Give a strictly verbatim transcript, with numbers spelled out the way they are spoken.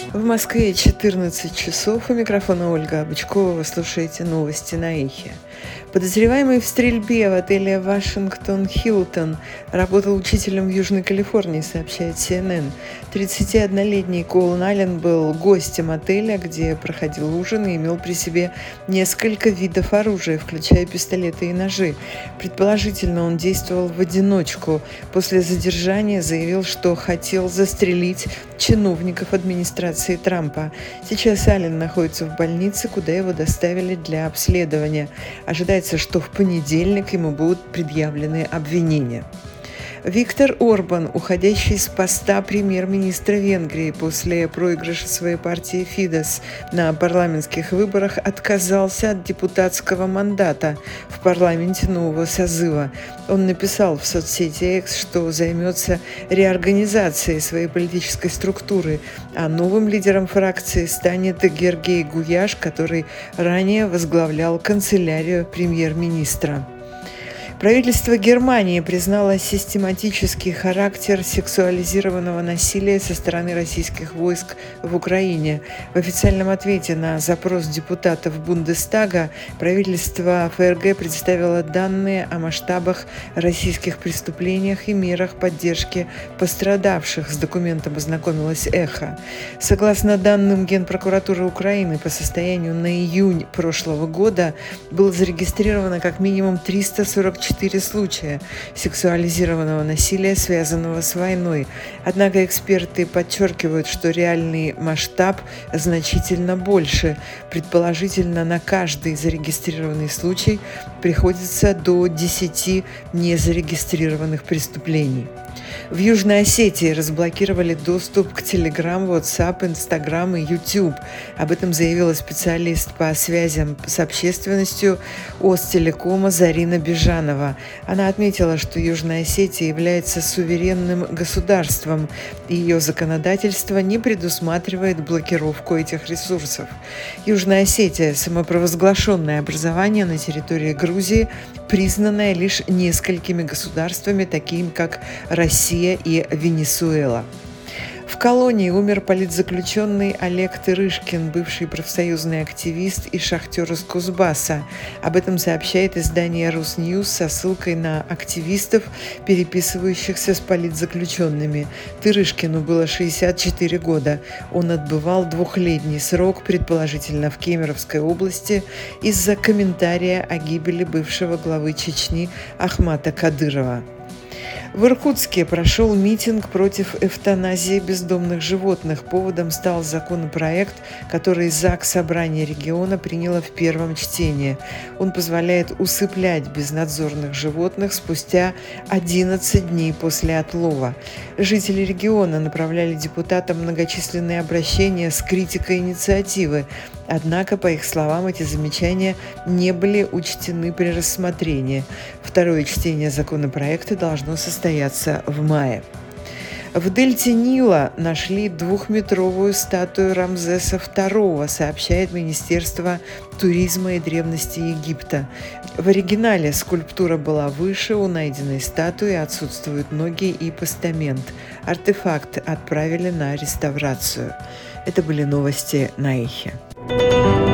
В Москве четырнадцать часов. У микрофона Ольга Обычкова. Вы слушаете новости на Эхе. Подозреваемый в стрельбе в отеле «Вашингтон Хилтон» работал учителем в Южной Калифорнии, сообщает си эн эн. тридцатиоднолетний Колин Аллен был гостем отеля, где проходил ужин, и имел при себе несколько видов оружия, включая пистолеты и ножи. Предположительно, он действовал в одиночку. После задержания заявил, что хотел застрелить чиновников администрации Трампа. Сейчас Аллен находится в больнице, куда его доставили для обследования. Ожидается, что в понедельник ему будут предъявлены обвинения. Виктор Орбан, уходящий с поста премьер-министра Венгрии после проигрыша своей партии «Фидес» на парламентских выборах, отказался от депутатского мандата в парламенте нового созыва. Он написал в соцсети X, что займется реорганизацией своей политической структуры, а новым лидером фракции станет Гергей Гуяш, который ранее возглавлял канцелярию премьер-министра. Правительство Германии признало систематический характер сексуализированного насилия со стороны российских войск в Украине. В официальном ответе на запрос депутатов Бундестага правительство ФРГ представило данные о масштабах российских преступлениях и мерах поддержки пострадавших. С документом ознакомилась Эхо. Согласно данным Генпрокуратуры Украины, по состоянию на июнь прошлого года было зарегистрировано как минимум триста сорок четыре четыре случая сексуализированного насилия, связанного с войной. Однако эксперты подчеркивают, что реальный масштаб значительно больше. Предположительно, на каждый зарегистрированный случай приходится до десяти незарегистрированных преступлений. В Южной Осетии разблокировали доступ к Telegram, WhatsApp, Instagram и YouTube. Об этом заявила специалист по связям с общественностью Остелекома Зарина Бежанова. Она отметила, что Южная Осетия является суверенным государством, и ее законодательство не предусматривает блокировку этих ресурсов. Южная Осетия – самопровозглашенное образование на территории Грузии, признанное лишь несколькими государствами, такими как Россия и Венесуэла. В колонии умер политзаключенный Олег Тырышкин, бывший профсоюзный активист и шахтер из Кузбасса. Об этом сообщает издание «Русньюз» со ссылкой на активистов, переписывающихся с политзаключенными. Тырышкину было шестьдесят четыре года. Он отбывал двухлетний срок, предположительно в Кемеровской области, из-за комментария о гибели бывшего главы Чечни Ахмата Кадырова. В Иркутске прошел митинг против эвтаназии бездомных животных. Поводом стал законопроект, который ЗАГС Собрание региона приняло в первом чтении. Он позволяет усыплять безнадзорных животных спустя одиннадцать дней после отлова. Жители региона направляли депутатам многочисленные обращения с критикой инициативы. Однако, по их словам, эти замечания не были учтены при рассмотрении. Второе чтение законопроекта должно состояться в мае. В дельте Нила нашли двухметровую статую Рамзеса второго, сообщает Министерство туризма и древности Египта. В оригинале скульптура была выше, у найденной статуи отсутствуют ноги и постамент. Артефакт отправили на реставрацию. Это были новости на Эхе.